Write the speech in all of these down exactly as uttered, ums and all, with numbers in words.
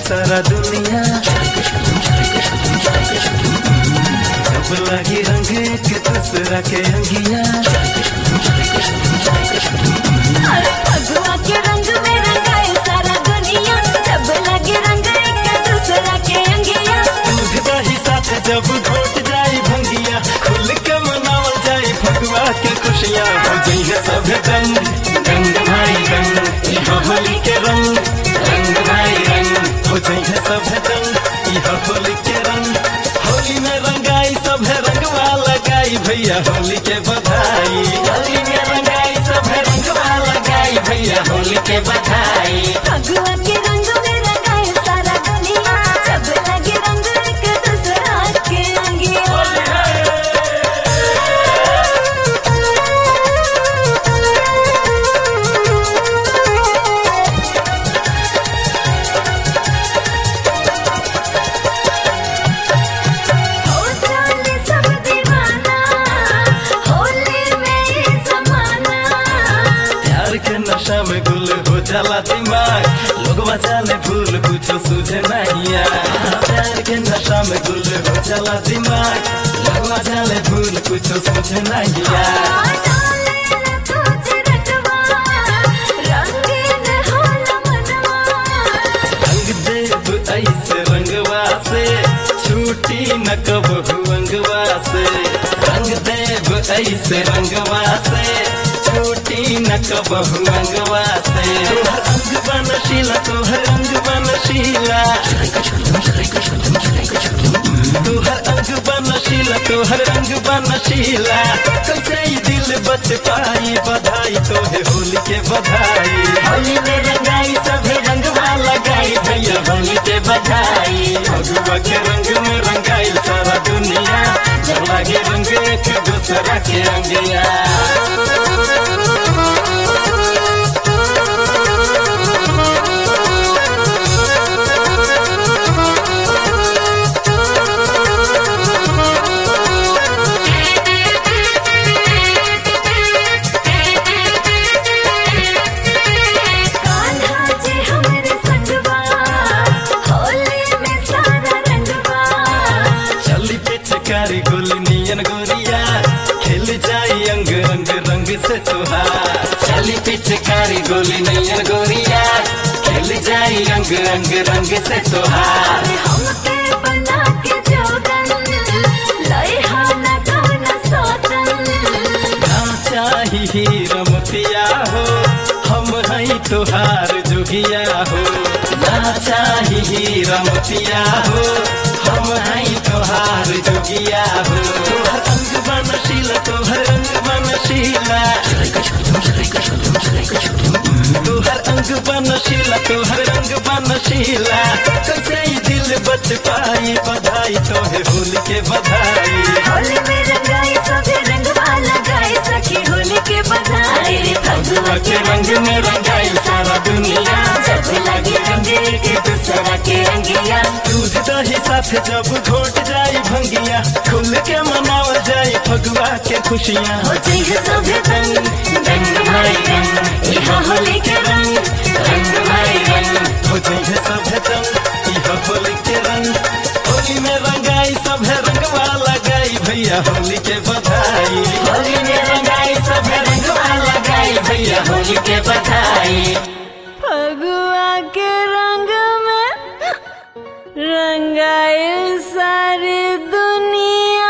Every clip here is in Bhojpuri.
सारा दुनिया। जब लगी रंग के दूसरा के अंगिया। फगुआ के रंग में रंगाए सारा दुनिया। जब लगे रंग के दूसरा के अंगिया। दूध दही साथ जब घोट जाई भंगिया। खुल के मनावल जाए फगुआ के खुशियाँ। हो जाइए सब रंग रंग भाई रंग, यह होली के रंग रंग भाई रंग। हो जाइए सब रंग यह होली के रंग। होली में रंगाई सब है रंगवा लगाई भैया होली के बधाई। होली में रंगाई सब है रंगवा लगाई भैया होली के बधाई। फगुआ के रंग में रंगाए सारा दुनिया। जब लगे रंग के दूसरा के अंगिया। नशा में गुल हो जाला दिमाग, लोग जाने भूल कुछो सूझे नहीं। प्यार के नशा में गुल हो जाला दिमाग, लोग जाने भूल कुछो सूझे नहीं। रंग देव ऐसे रंगवा से छूटी न कबहू अंगवा से। रंग देव ऐसे रंगवा से छूटी न कबहू अंगवा से। तोहर अंग बनशीला तोहर अंग बनशीला। तोहर अंग बनशीला तोहर अंग बनशीला। कैसे ही दिल बच पाई बधाई तोहे होली के बधाई। होली में रंगाई सभे रंगवा लगाई भैया होली के बधाई। फगुआ के रंग में रंगाई सारा दुनिया। जब लगे रंग एक दूसरा के अंगिया। कारी गोली नियन गोरिया खेल जाई अंग अंग रंग से तोहार। चली पिचकारी गोली नियन गोरिया खेल जाई अंग अंग रंग से तोहार। हमके बना के जोगन लई हाना गाना सोतन। ना चाही हीरा मोतिया हो हम हई तोहार जोगिया हो। ना चाही हीरा मोतिया हो हम हई तोहार जोगिया हो। तोहर अंग बनशीला तोहर अंग बनशीला। तोहर अंग बनशीला तोहर अंग बनशीला। कैसे ही दिल बच पाई बधाई तोहे होली के बधाई। होली में रंगाई सभी रंगवा लगाए सखी होली के बधाई। फगुआ के रंग में रंगाई सारा दुनिया। जब लगे रंग के दूसरा के अंगिया। दूध दही साथ जब घोट जाई भंगिया। खुल के मनावल जाई फगुआ के खुशियाँ। हो जाइए सब रंग रंग भाई रंग, यह होली के रंग रंग भाई रंग। हो जाइए सब रंग यह होली के रंग। होली में रंगाई सब है रंगवा लगाई भैया होली के बधाई। होली में रंगाई सब रंगवा लगाई भैया होली के बधाई। फगुआ के रंग में रंगाई सारी दुनिया।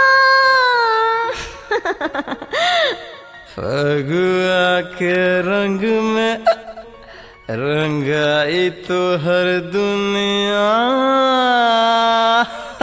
फगुआ के रंग में रंगाई तो हर दुनिया।